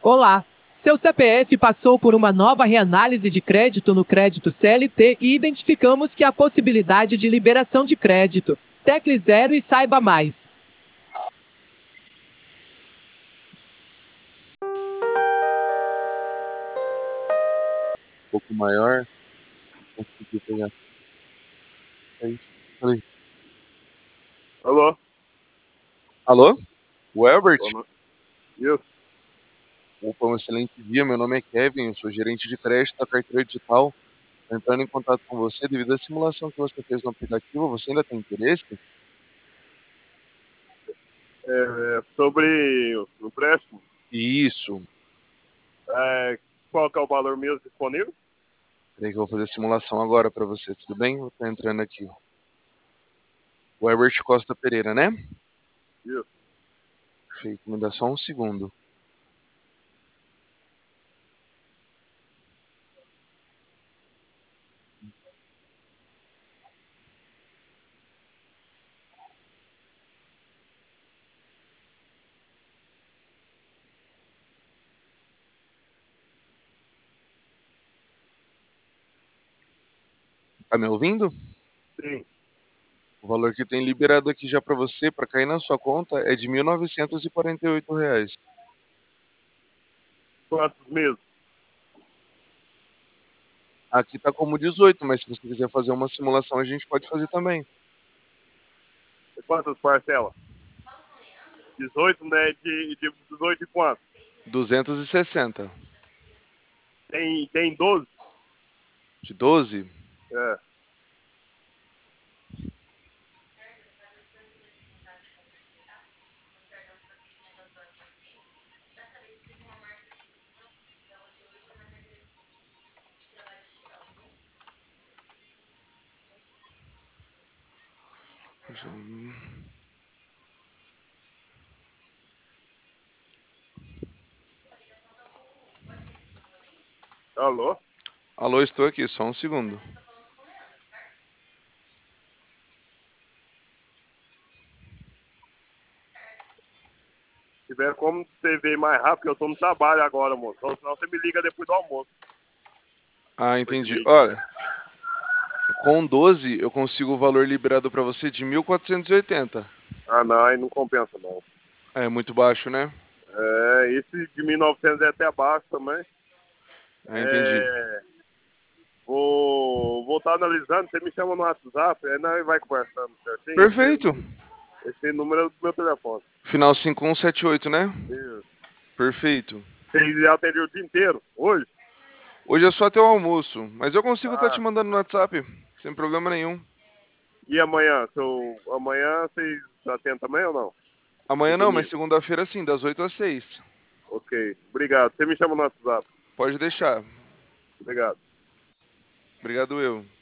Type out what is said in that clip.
Olá! Seu CPF passou por uma nova reanálise de crédito no crédito CLT e identificamos que há possibilidade de liberação de crédito. Tecle 0 e saiba mais. Um pouco maior, consegui pegar. Aí, falei, Alô? alô? O Elbert? Boa noite. Isso. Opa, um excelente dia. Meu nome é Kevin, eu sou gerente de crédito da carteira digital. Tô entrando em contato com você devido à simulação que você fez no aplicativo. Você ainda tem interesse? Sobre o empréstimo, Isso. é, qual que é o valor mesmo disponível? Peraí que eu vou fazer a simulação agora para você, tudo bem? Vou estar entrando aqui. O Elbert Costa Pereira, né? Isso. Perfeito, me dá só um segundo. Tá me ouvindo? Sim. O valor que tem liberado aqui já para você, para cair na sua conta, é de R$ 1.948. Quantos meses? Aqui tá como 18, mas se você quiser fazer uma simulação, a gente pode fazer também. E quantas parcelas? 18, né? De 18 e quanto? 260. Tem 12? De 12? É. Alô? Alô, estou aqui, só um segundo. Se tiver como você ver mais rápido, eu tô no trabalho agora, moço. Ou senão você me liga depois do almoço. Ah, Depois de entendi. meio-dia. Olha, com 12 eu consigo o valor liberado para você de 1.480. Ah, não, aí não compensa, não. É muito baixo, né? Esse de 1.900 é até abaixo também. Ah, entendi. É, vou estar analisando, você me chama no WhatsApp, aí nós vai conversando certinho. Perfeito. Esse número é do meu telefone. Final 5178, né? Isso. Perfeito. Você já atendeu o dia inteiro? Hoje? Hoje é só até o almoço, mas eu consigo estar te Ah. mandando no WhatsApp, sem problema nenhum. E amanhã? Amanhã vocês atendem também ou não? E Amanhã não, mas domingo? segunda-feira sim, das 8 às 6. Ok. Obrigado. Você me chama no WhatsApp. Pode deixar. Obrigado. Obrigado eu.